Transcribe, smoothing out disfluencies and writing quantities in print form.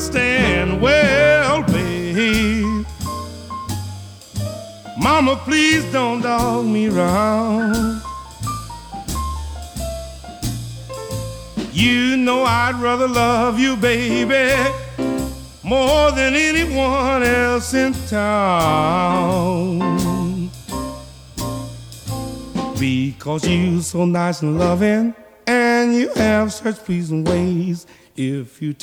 understand. Well, babe, mama, please don't dog me round. You know I'd rather love you, baby, more than anyone else in town. Because you so nice and loving, and you have such pleasing ways. If you